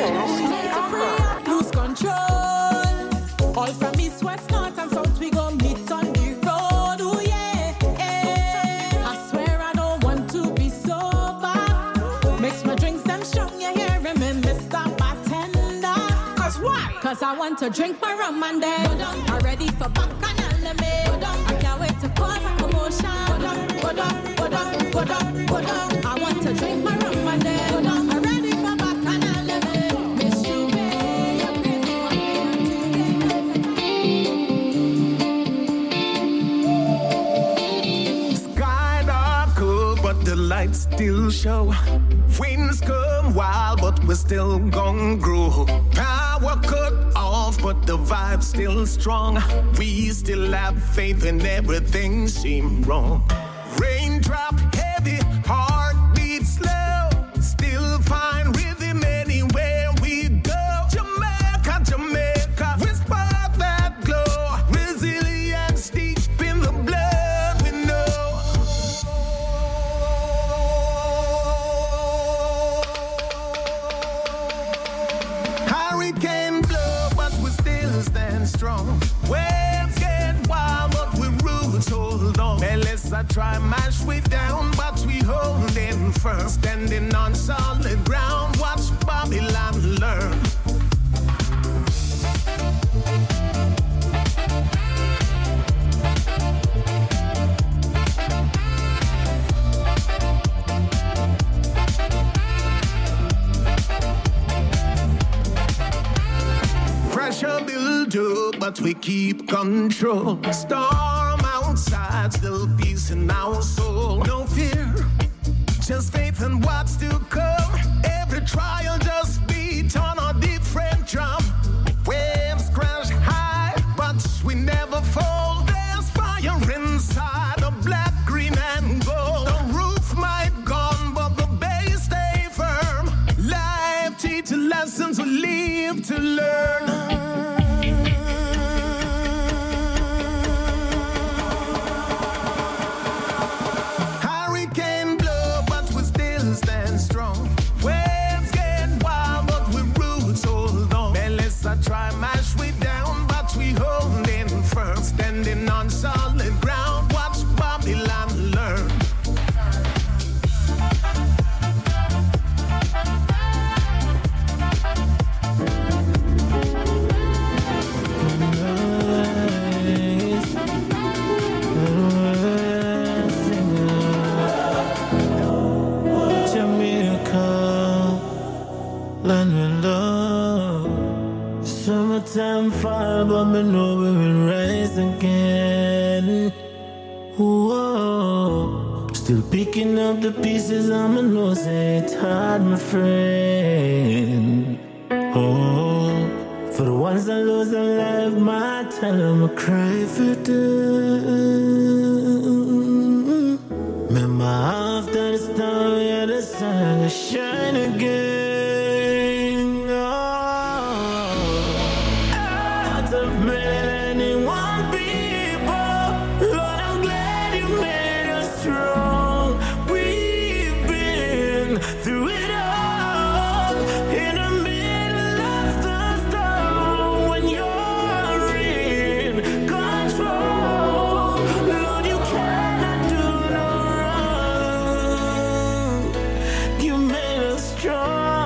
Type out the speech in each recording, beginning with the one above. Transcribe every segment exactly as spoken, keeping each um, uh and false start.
Lose control. All from east, west, north, and south, we gon' meet on the road. Ooh, yeah. Eh. I swear I don't want to be sober. Makes my drinks them strong, you hear me, Mister Bartender. Cause why? Cause I want to drink my rum and then I'm ready for back and element. I can't wait to cause a commotion. Go down, go down, go down, go down. I want to drink my rum and then I'm ready for back and element. Miss you, babe, you're crazy on me. Sky dark cold, but the lights still show. Winds come wild, but we're still gon' grow. Power cut off, but the vibe's still strong. We still have faith in everything seem wrong. Raindrop heavy, heartbeat slow. Still find rhythm anywhere we go. Jamaica, Jamaica, whisper that glow. Resilience deep in the blood we know. Hurricane blow, but we still stand strong. Waves get wild, but we roots hold on. Melissa try mash we down, but we holding firm. Standing on solid ground, watch Babylon learn. Pressure build up, but we keep control. Storm outside, still peace in our soul. No fear, just faith in what's to come. Every trial just beat on a different drum. Waves crash high, but we never fall. There's fire inside, the black, green, and gold. The roof might gone, but the base stay firm. Life teach lessons we live to learn. Try mash we down, but we holding firm. Standing on solid ground, watch Babylon learn. Jamaica, land with love. Summertime fire, but me know we will rise again. Whoa, still picking up the pieces. I'ma know say it's hard, my friend. Oh, for the ones that lose their life, my tell them I cry for them. Remember after the storm, yeah, the sun will shine again. Strong.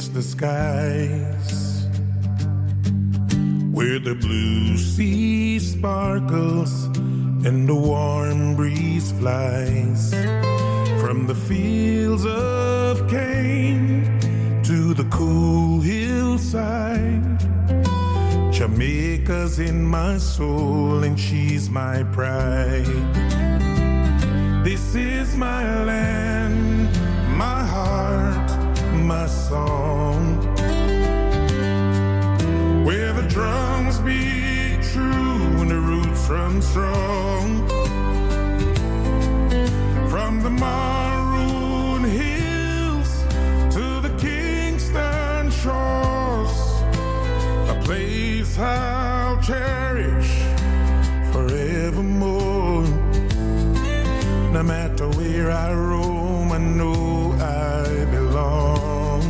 crystal skies, where the blue sea sparkles and the warm breeze flies. From the fields of cane to the cool hillside, Jamaica's in my soul and she's my pride. This is my land, my heart, my song, where the drums beat true and the roots run strong. From the Maroon Hills to the Kingston shores, a place I'll cherish forevermore. No matter where I roam, I know I belong.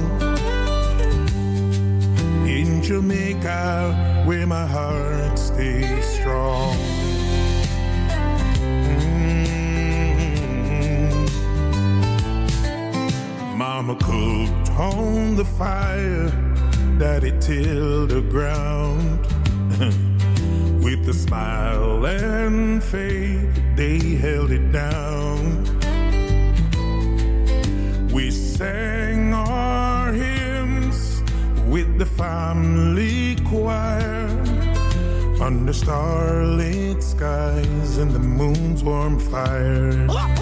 In Jamaica, where my heart stays strong. Mm-hmm. Mama cooked on the fire, Daddy tilled the ground. With a smile and faith, they held it down. We sang our hymns with the family choir under starlit skies and the moon's warm fire.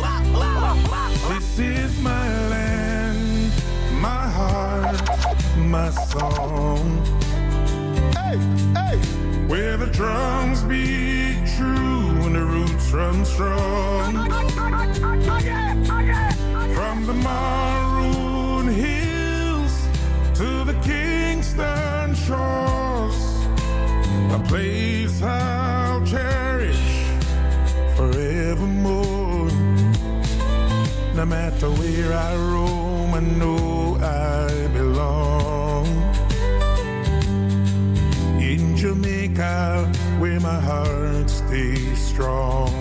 This is my land, my heart, my song. Hey, hey. Where the drums beat true and the roots run strong. From the Maroon Hills to the Kingston shores, a place I'll cherish forevermore. No matter where I roam, I know I belong. In Jamaica, where my heart stays strong.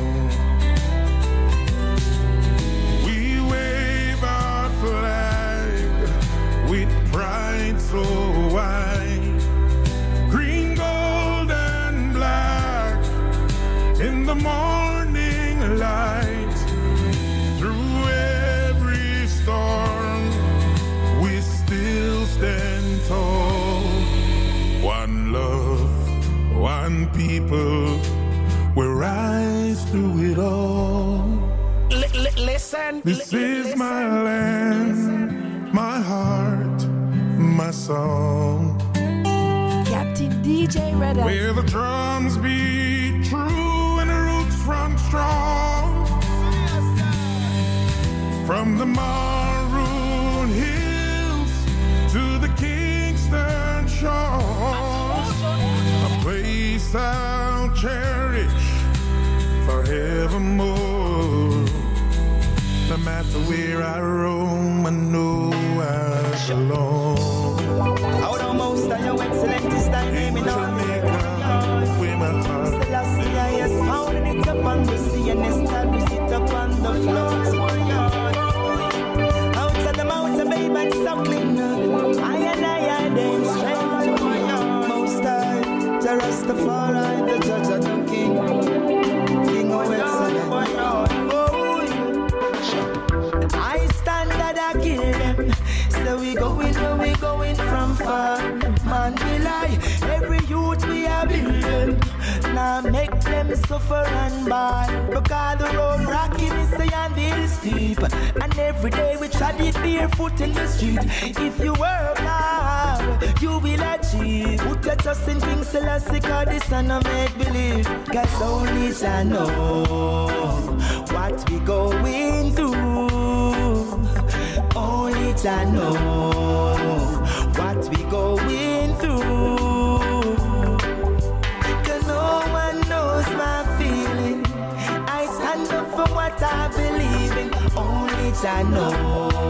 We wave our flag with pride so wide, green, gold, and black in the morning light. Through every storm, we still stand tall. One love, one people, we'll rise through it all. L- l- listen. This l- is listen. my land, my heart, my song. Captain D J Red Eye. Where the drums beat true and the roots run strong. From the Maroon Hills to the Kingston shores, a place I'll cherish forevermore. No matter where I roam, I know I belong. Out of most of your excellent is thy name in all. Where my heart Selassie, I has found it upon the sea and established it upon the floors. Out of the mountain, babe, and suckling. I and I are them strength. Most high, the Rastafari, the judge of the king. King of excellence. I stand that I kill them. So we going where we going from far. Man, we lie. Every youth we are building. Now make them suffer and buy. Because the road rocky, me say, and the hill steep. And every day we trod it barefoot in the street. If you work hard, you will achieve. Put your trust in King Selassie, cause this and I make believe. Cause only I know what we going through. Only I know what we going through. Cause no one knows my feeling. I stand up for what I believe in. Only I know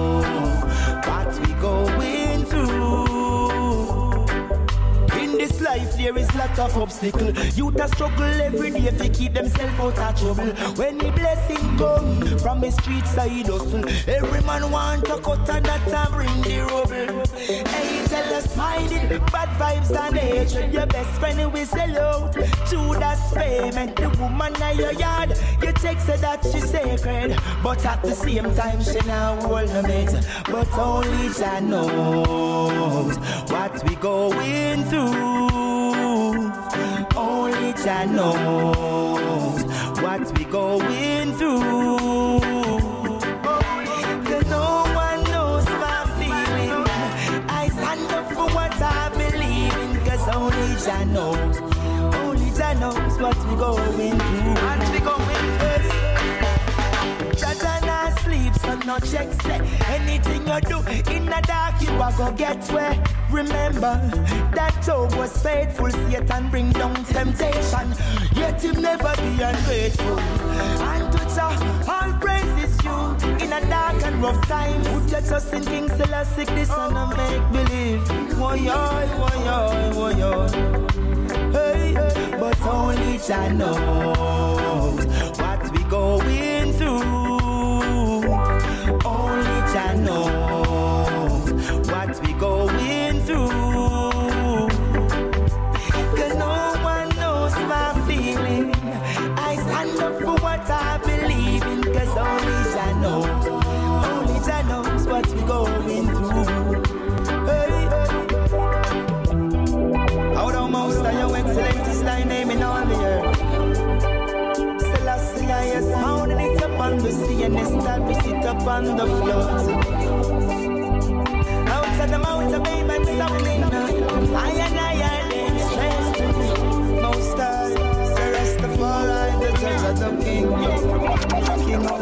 what we going through. In this life life there is lot of obstacle. Youth a struggle every day to keep themselves out of trouble. When the blessing come from the street side hustle, every man want to cut and that and bring the rubble. Hey, tell us minded, bad vibes and hatred. Your best friend will sell out. Judas payment, the woman in your yard. You take say that she's sacred, but at the same time she now hold her mate. But only Jah knows what we going through. Only Jah knows what we going through. Cause no one knows my feeling. I stand up for what I believe in. Cause only Jah knows. Only Jah knows what we going through. What we going through. Jah Jah not sleep, so no check say. Anything you do in the dark, you are gonna get where. Remember that Job was faithful. Satan bring down temptation, yet him never be ungrateful. And to Jah, all praises you in a dark and rough time. Put your trust in King Selassie, this and a make believe. Woy oy, woy oy, woy oy. Hey, but only Jah knows what we going through. Only Jah knows what we going through. Cause no one knows my feeling. I stand up for what I believe in. Cause only Jah knows. Only Jah knows what we going through. Hey, out of most of your excellence is thy name in all the earth. Selassie I is founding it upon the sea and establish it upon the flood. Out of the mountain, babe, I'm something. I and I are in strength. Most high, the rest of all I, the judge of the king. King of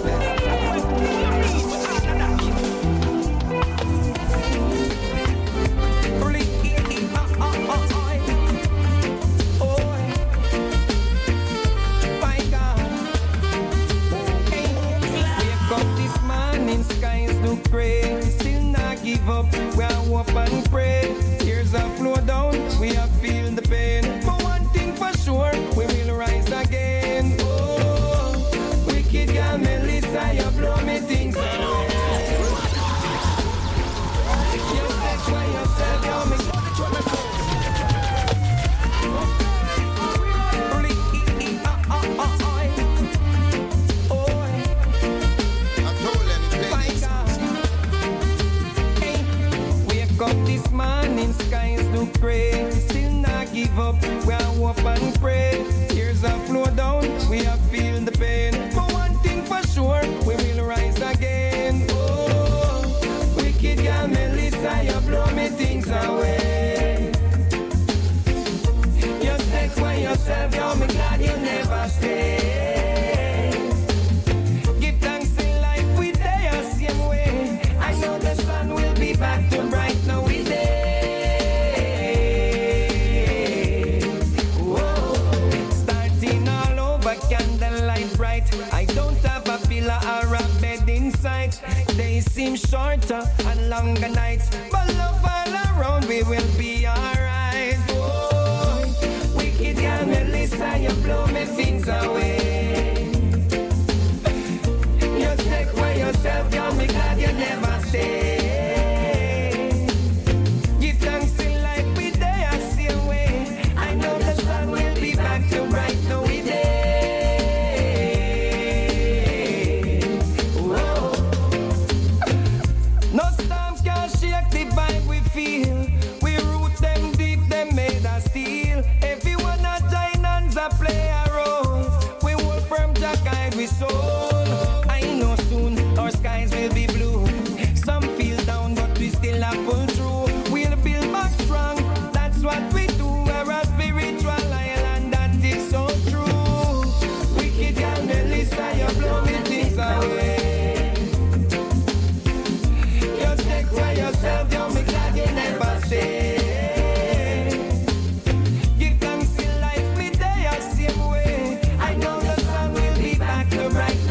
pray, still not give up. We are hope and pray. Tears are flow down, we are feel the pain. But one thing for sure, we will rise again. Oh, wicked girl Melissa, you blow me things away. You take by yourself, you make this morning, skies look gray. Still not give up, we are hope and pray. Tears are flow down, we are feel the pain. But one thing for sure, we will rise again. Oh, wicked girl Melissa, you blow me things away. You take for yourself, you're me glad you never stay. Give thanks in life, we day the same way. I know the sun will be back to bright. Now we day. Whoa. Starting all over, candlelight bright. I don't have a pillar or a bed in sight. Days seem shorter and longer nights, but love all around, we will be alright. Whoa. Wicked girl Melissa, you blow me things away. You take away yourself, you're me glad you never stay. Soul. I know soon our skies will be blue. Some feel down, but we still have pull through. We'll build back strong, that's what we do. We're a spiritual island, that is so true. Wicked girl Melissa, you blow me things away. You take for yourself, you're me glad you never stay. Give thanks in life, me day the same way. I know the sun will be back to bright.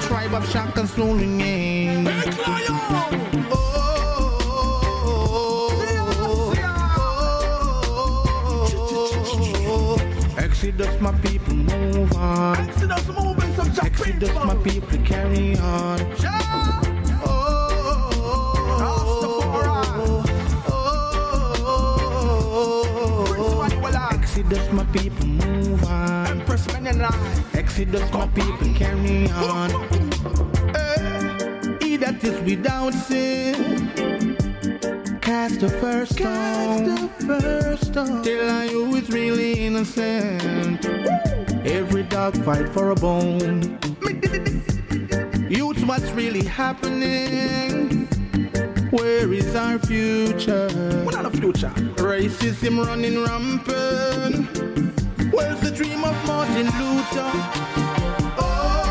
tribe of Shaka Zulu name. Exodus, my people, move on. Exodus, moving some Exodus, people. My people, carry on. Yeah. Oh, Exodus, my people, move on. Empress Menenai. Exodus, my people, carry on. Hey, he that is without sin, cast the first stone. Cast the first stone. Till I who is really innocent. Every dog fight for a bone. Youth, what's really happening? Where is our future? We're not a future. Racism running rampant. Where's the dream of Martin Luther? Oh,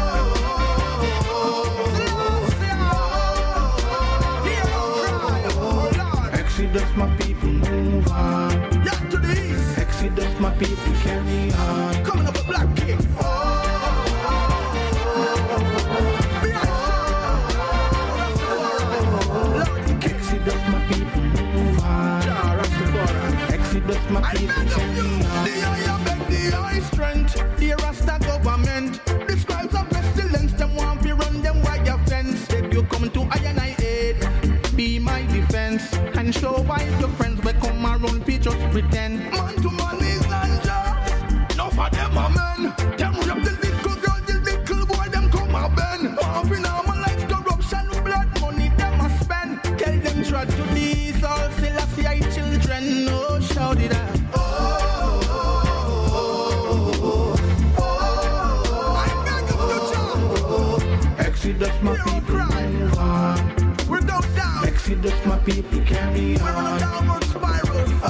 Exodus, my people, move on. Yeah, to the east. Exodus, my people, carry on. Coming up a black king. Oh, Exodus, my people, move on. Exodus, my people, carry on. The eye beg the eye strength. The Rasta government. The scribes of pestilence. Them want to run them wire fence. If you come to I and I aid, be my defense. And show why your friends will come around, we just pretend. Man to man is not just. No for them a men. Them rap the little girl, the little boy, them come a bend. Half in our life, corruption, blood money, them a spend. Tell them try to these all still I see I children. No shout it out. Oh, oh, oh, oh. I beg of you, John. Exodus, my people, move on. We're down down. Exodus, my people, carry on. We're on a downward spiral. Oh,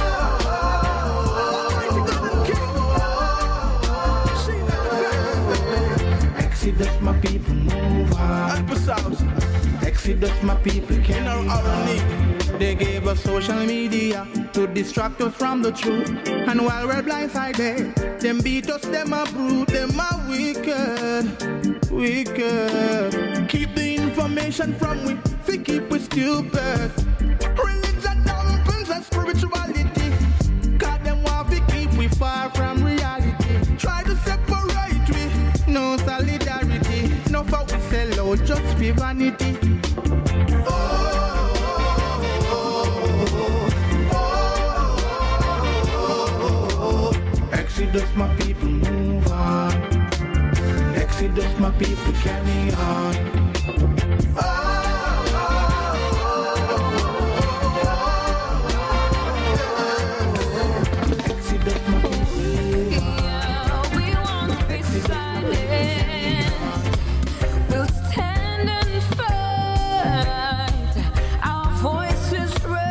Exodus, my people, move on. Exodus, my people, carry on. They gave us social media to distract us from the truth. And while we're blindsided, them beat us, them a brute, them a wicked, wicked. Keep the information from we, we keep we stupid. Religion dumpings and spirituality. God them want to keep we far from reality. Try to separate we, no solidarity. No for we sell out just for vanity. Exodus, my people, move on. Exodus, my people, carry on. Exodus, my people. Yeah, we won't be silent. We'll stand and fight. Our voices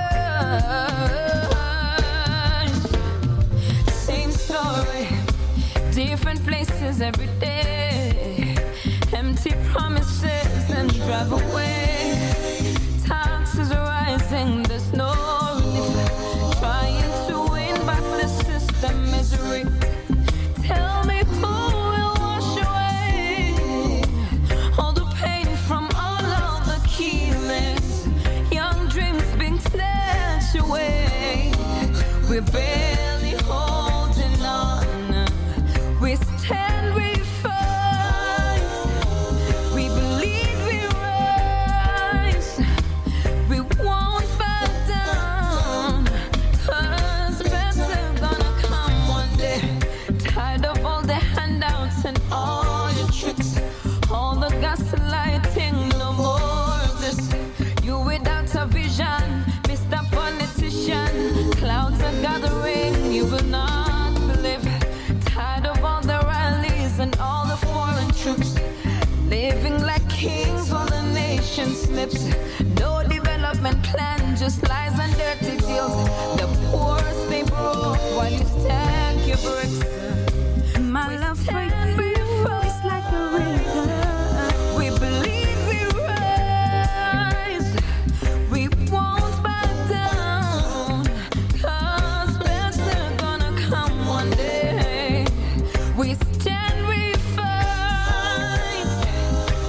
rise. Same story, different places every day. Empty promises and drive away. Taxes rising, there's no relief. Trying to win back the system is rigged. Tell me who will wash away all the pain from all of the killings. Young dreams being snatched away. We're barely holding on. We stand, we fight. We believe we rise. We won't back down. 'Cause better gonna come one day. Tired of all the handouts and all your tricks. All the gaslighting, no more of this. You without a vision, Mister Politician. Clouds are gathering, you will not believe. Tired of all the rallies and all the foreign troops. Living like kings while the nation slips. No development plan, just lies and dirty deals. The poor stay broke while you stack your bricks. My love for you is like a river. We believe we rise. We won't back down. 'Cause better gonna come one day. We stand, we fight.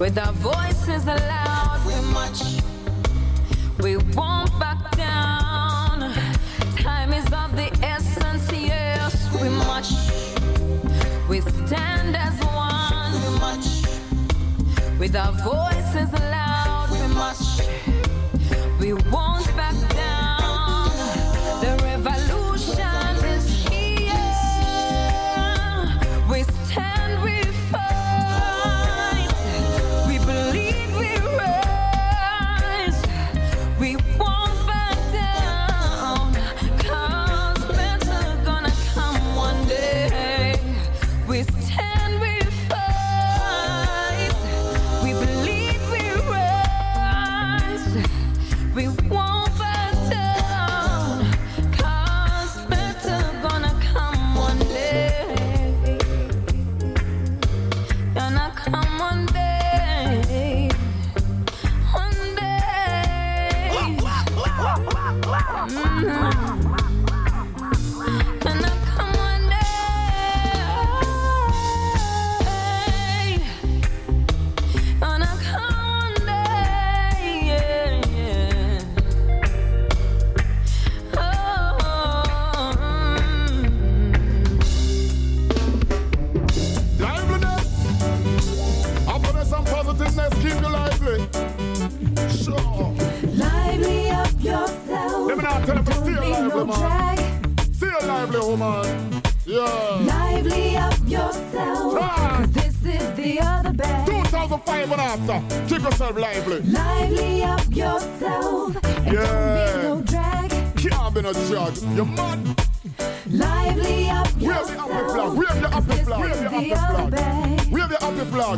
With our voices loud, we march. We won't back down. Time is of the essence, yes, we march. We stand as one, we march. With our voices loud, we march. We won't back down. The revolution is here. We stand, we fight. We believe, we rise. We won't back down. Cause better gonna come one day. We stand, we fight. We believe, we rise. We won't back down. Cause better gonna come one day. Gonna come one day. One day. Mhm. Gonna come one day. Gonna come one day. Yeah, yeah. Oh, Liveliness. I put in some positiveness, keep you lively. Sure. Lively up yourself. Let me not tell you to Don't stay be lively, no man. drag. Stay lively, woman. Yeah. Lively up yourself. Ah. 'Cause this is the other bag. two thousand five and after. Keep yourself lively. Lively up yourself. And Yeah. don't be no drag. Can't be no judge. You're mad. Lively up Wave the yourself. happy flag. Wave the happy This flag. Wave is the the happy other flag. bag. Wave the happy flag.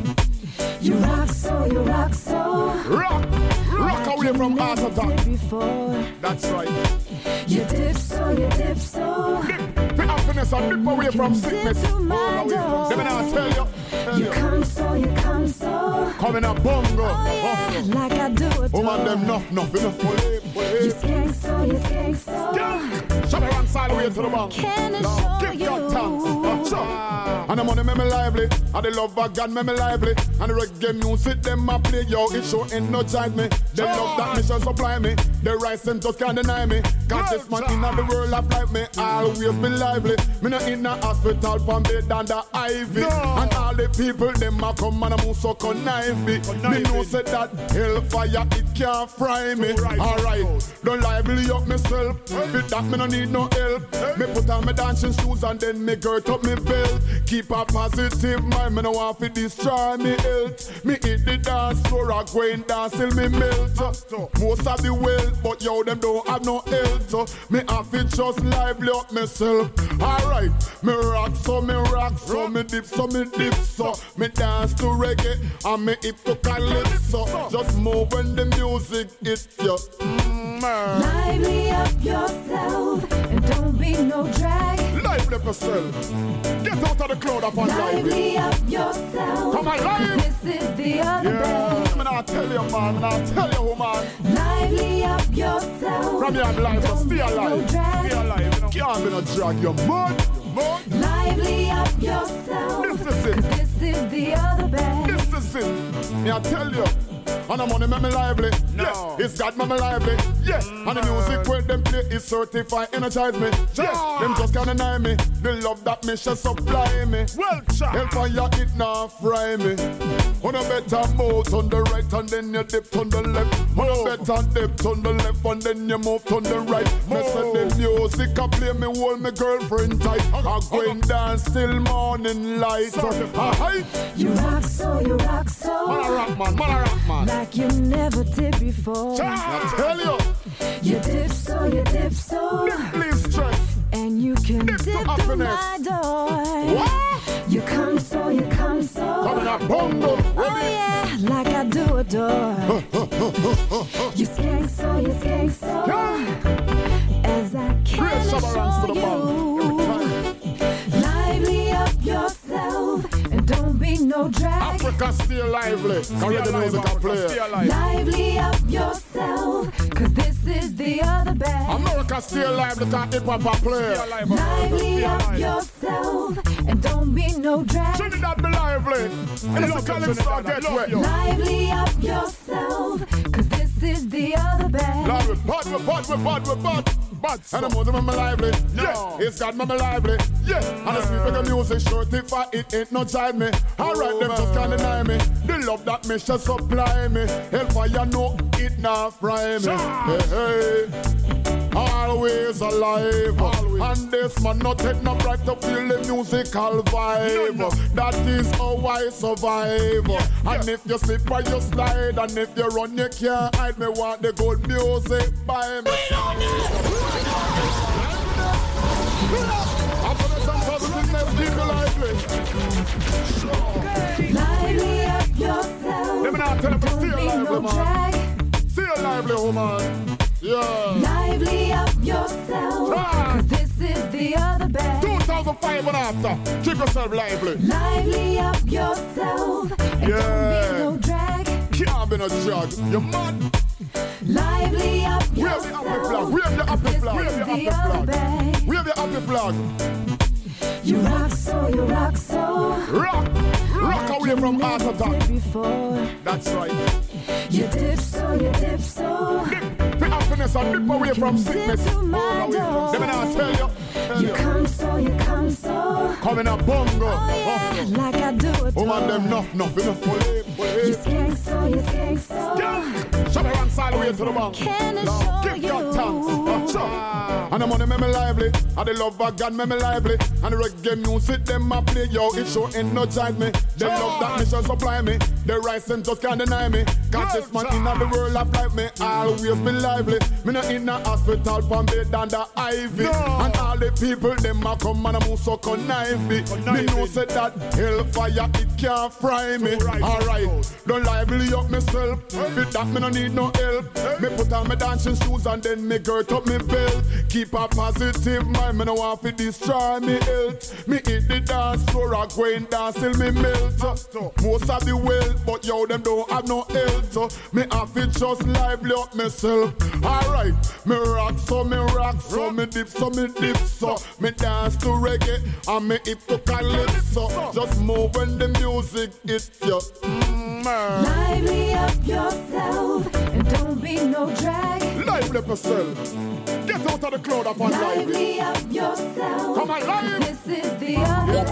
You rock so, you rock so. Rock. Rock away from heart Never attack. did before. That's right. You dip so, you dip so. Dip. The happiness and dip away from sickness. Dip to my All away. door. Let me now tell you. Tell You you. come so, you come so. Coming up bongo. Oh yeah, Oh. like I do it. Woman, them enough, enough, enough. Pull it, pull You it. skank so, you skank so. Shut her on side away to the bank. Can I Now, show give God you? thanks. Uh, sure. And the money make me lively, and the love of God make me lively, and the reggae music them a play, yo, it sure energize me. The love that mission supply me, the right and just can't deny me. Cause this man in the world of life me always be lively. Me not in a hospital from bed under ivy, and all the people them a come and a move so connive me. Me know say that hellfire it can't fry me. Alright, don't lively up myself. With that me no need no help. Me put on my dancing shoes and then me girt up me belt. Keep a positive mind, me no want to destroy me health. Me hit the dance floor, I go and dance till me melt. Most of the wealth, but yo them don't have no health. Me have to just lively up myself. Alright, me rock so me rock so me dip so me dip so me dance to reggae and me hip to calypso. Just move when the music hits you. Mm, Lively up yourself and don't be no drag. lively up yourself. Get out of the crowd upon lively. Lively up yourself. Come on, live. This is the other Yeah, bag. me not tell you, man. Me not tell you, woman. Lively up yourself. From here, I'm live, so Don't stay be no alive. drag. Stay alive. You know. Can't be no drag, you mud. Mud. Lively up yourself. This is it. 'Cause this is the other bag. This is it. Me I tell you. And the money make me lively. No. Yeah, it's God make me lively. Yeah, mm. And the music when them play is certified energize me. Yeah, yeah. Them just can't deny me. The love that me shall supply me. Well, hellfire it now fry me. On a better move on the right and then you dip on the left. On a better dip on the left and then you move on the right. Me say the music I play me hold me girlfriend tight. I go and dance till morning light. Uh, You rock so, you rock so. Man a rock man, man a rock man. Like you never did before. I tell you. You dip so, you dip so. Please stress. And you can Dip dip, to through happiness. my door. What? You come so, you come so. Coming up bongo. Oh yeah, like I do adore. You skank so, you skank so. As I can assure you. Lively up yourself and don't be no drag. Africa stay lively. Come here, the music I play. Lively up yourself, cause this is the other bag. America can stay alive, look at hip hop and play. Lively up yourself and don't be no drag. Trinidad be lively. And it's a calypso get wet. Lively up yourself, cause this is the other bag. Lord, we're bad, we're bad, we're bad, we're bad. Bad, and I'm more than me lively. No. Yeah, it's got me lively. Yeah, and I speak like a music short if I it ain't no child me. Alright, them just can't deny me. The love that me shall supply me. Hellfire know it not fry me. Hey, hey. Always alive. Always. And this man not take no right to feel the musical vibe. No, no. That is how I survive. Yeah, and yeah. If you slip or you slide, and if you run you can't hide. Me want the good music by me. After the some positiveness, keep you lively. Lively up yourself. Let me not tell you to stay lively, no man. drag. Stay lively, woman. Yeah. Lively up yourself, ah. Cause this is the other bag. two thousand five and after. Keep yourself lively. Lively up yourself and yeah. don't be no drag. Can't be no drag. You're mad. Lively up yourself. Wave your happy flag. Wave your happy flag. Wave your happy flag. You rock so, you rock so. Rock. Rock away from heart attack. That's right. You dip so, you dip so. Dip. The happiness and dip away from sickness. Oh, let me not tell you. Tell you, you come so, you come so. Coming up bongo. Oh, yeah. Oh. Like I do it. Oh, man, them enough, enough, enough. Pull it, pull it. You skank so, you skank so. Shove it one side away to the bank. Can I no. show Give you? God thanks. Uh, and the money make me lively. And the love of God make me lively. And the reggae music them a play. Yo, it show energize me. The love that mission supply me. The rise and just can't deny me. Cause this man in the world of life me always be lively. Me not in a hospital from bed and the ivy. No. And all the people them a come and a move so connive me. Me know say that hellfire it can't fry me. Right. Alright, don't lively up myself. Hey. With that me no need no help. Hey. Me put on my dancing shoes and then me girt up me belt. Keep a positive mind, me no want to destroy me health. Me hit the dance floor and go and dance till me melt. Most of the wealth, but yo them don't have no health. Me have it just lively up myself. Alright, me rock so me rock so me dip so me dip so me dance to reggae and me hip to calypso. Just move when the music hits you. Mm, lively up yourself and don't be no drag. Lively up yourself. Get out of the cloud upon lively. Lively up yourself. Come on, live. This is the other. Yeah,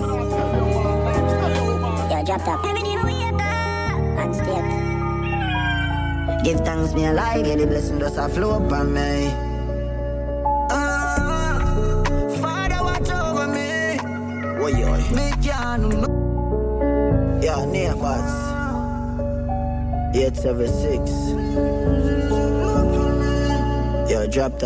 drop top. And step. Give thanks me alive, yeah, the blessing does a flow upon me. Uh, Father, watch over me. Oh, yeah. Me can't know. Yeah, neighbors. eight seven six. Yeah, drop top.